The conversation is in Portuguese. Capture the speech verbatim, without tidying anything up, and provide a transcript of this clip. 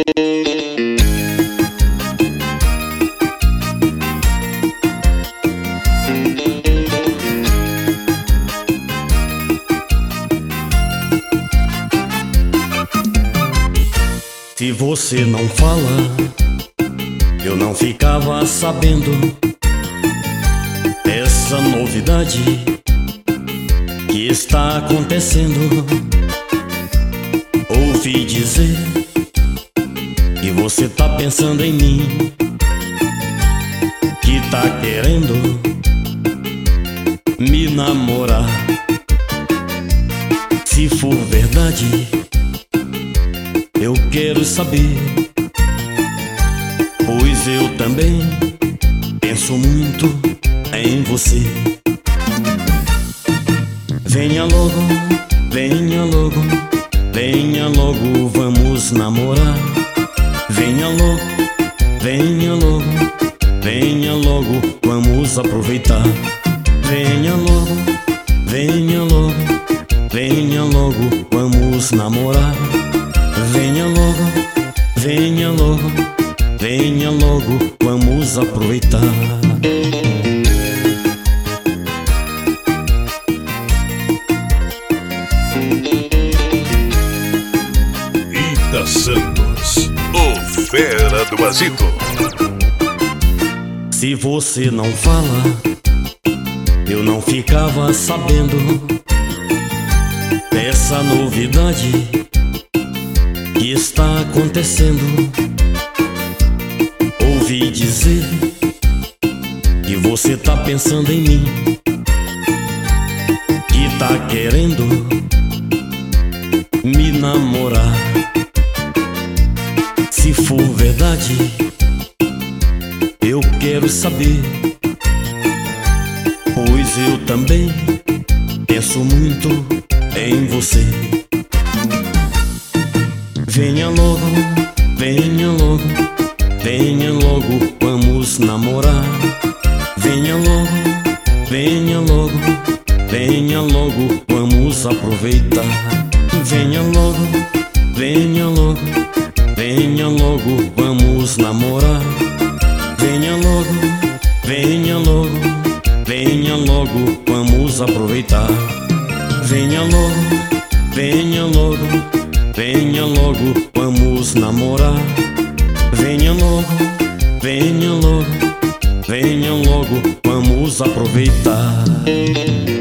Se você não fala, eu não ficava sabendo dessa novidade que está acontecendo. Ouvi dizer que você tá pensando em mim, que tá querendo me namorar. Se for verdade, eu quero saber, pois eu também penso muito em você. Venha logo, venha logo, venha logo, vamos namorar. Venha logo, venha logo, venha logo, vamos aproveitar. Venha logo, venha logo, venha logo, vamos namorar. Venha logo, venha logo, venha logo, vamos aproveitar. Ita Santos, o fera do Bazito. Se você não fala, eu não ficava sabendo dessa novidade que está acontecendo. Ouvi dizer que você tá pensando em mim, que tá querendo me namorar. Se for verdade, eu quero saber, pois eu também penso muito em você. Venha logo, venha logo, venha logo, vamos namorar. Venha logo, venha logo, venha logo, vamos aproveitar. Venha logo, venha logo, venha logo, vamos namorar. Venha logo, venha logo, venha logo, vamos aproveitar. Venha logo, venha logo, venha logo, vamos namorar. Venha logo, venha logo, venha logo, vamos aproveitar.